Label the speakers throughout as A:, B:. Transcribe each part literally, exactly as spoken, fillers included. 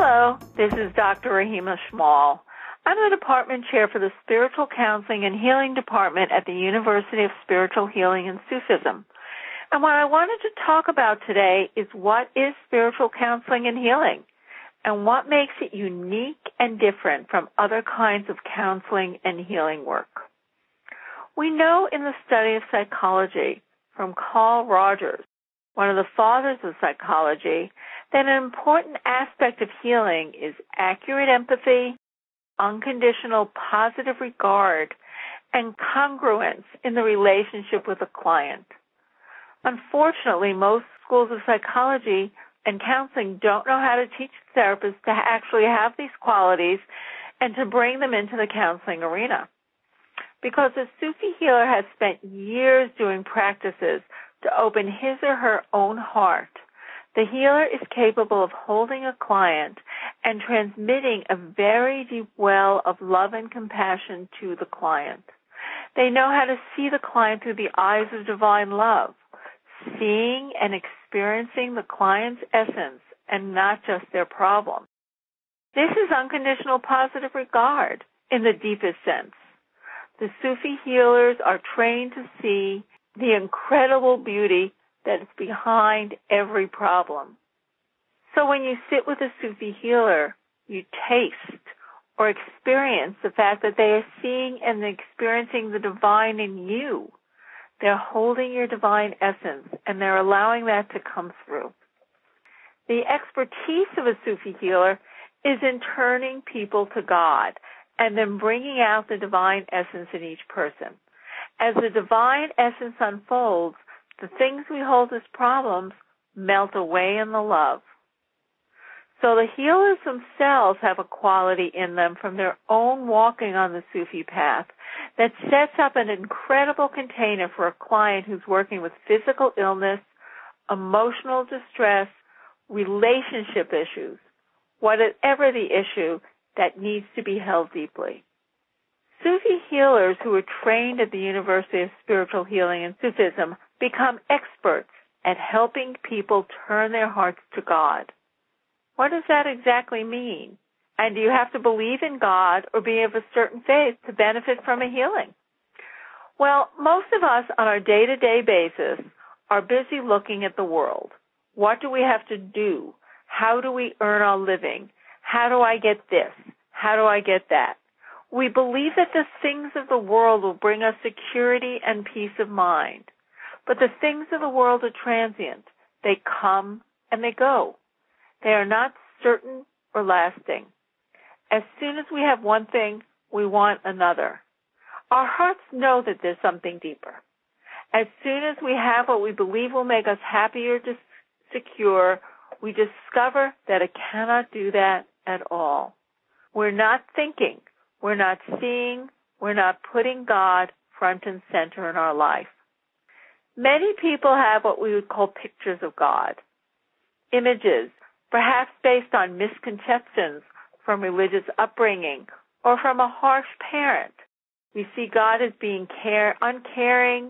A: Hello, this is Doctor Rahima Schmal. I'm the Department Chair for the Spiritual Counseling and Healing Department at the University of Spiritual Healing and Sufism. And what I wanted to talk about today is what is spiritual counseling and healing, and what makes it unique and different from other kinds of counseling and healing work. We know in the study of psychology from Carl Rogers, one of the fathers of psychology, that an important aspect of healing is accurate empathy, unconditional positive regard, and congruence in the relationship with the client. Unfortunately, most schools of psychology and counseling don't know how to teach therapists to actually have these qualities and to bring them into the counseling arena. Because a Sufi healer has spent years doing practices to open his or her own heart, the healer is capable of holding a client and transmitting a very deep well of love and compassion to the client. They know how to see the client through the eyes of divine love, seeing and experiencing the client's essence and not just their problem. This is unconditional positive regard in the deepest sense. The Sufi healers are trained to see the incredible beauty that is behind every problem. So when you sit with a Sufi healer, you taste or experience the fact that they are seeing and experiencing the divine in you. They're holding your divine essence, and they're allowing that to come through. The expertise of a Sufi healer is in turning people to God and then bringing out the divine essence in each person. As the divine essence unfolds, the things we hold as problems melt away in the love. So the healers themselves have a quality in them from their own walking on the Sufi path that sets up an incredible container for a client who's working with physical illness, emotional distress, relationship issues, whatever the issue that needs to be held deeply. Sufi healers who are trained at the University of Spiritual Healing and Sufism become experts at helping people turn their hearts to God. What does that exactly mean? And do you have to believe in God or be of a certain faith to benefit from a healing? Well, most of us on our day-to-day basis are busy looking at the world. What do we have to do? How do we earn our living? How do I get this? How do I get that? We believe that the things of the world will bring us security and peace of mind. But the things of the world are transient. They come and they go. They are not certain or lasting. As soon as we have one thing, we want another. Our hearts know that there's something deeper. As soon as we have what we believe will make us happy or dis- secure, we discover that it cannot do that at all. We're not thinking. We're not seeing. We're not putting God front and center in our life. Many people have what we would call pictures of God, images, perhaps based on misconceptions from religious upbringing or from a harsh parent. We see God as being care, uncaring,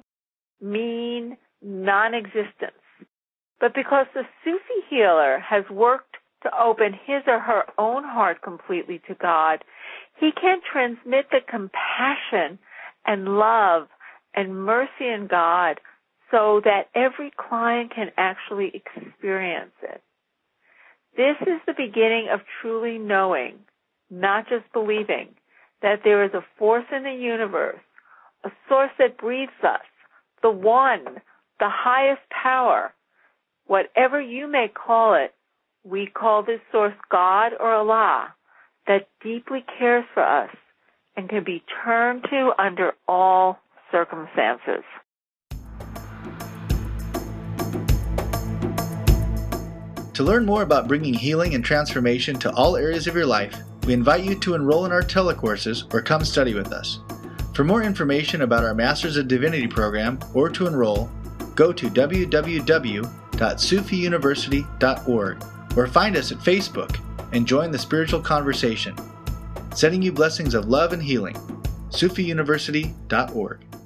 A: mean, non-existent. But because the Sufi healer has worked to open his or her own heart completely to God, he can transmit the compassion and love and mercy in God so that every client can actually experience it. This is the beginning of truly knowing, not just believing, that there is a force in the universe, a source that breathes us, the one, the highest power. Whatever you may call it, we call this source God or Allah, that deeply cares for us and can be turned to under all circumstances.
B: To learn more about bringing healing and transformation to all areas of your life, we invite you to enroll in our telecourses or come study with us. For more information about our Masters of Divinity program or to enroll, go to w w w dot sufi university dot org or find us at Facebook and join the spiritual conversation. Sending you blessings of love and healing. sufi university dot org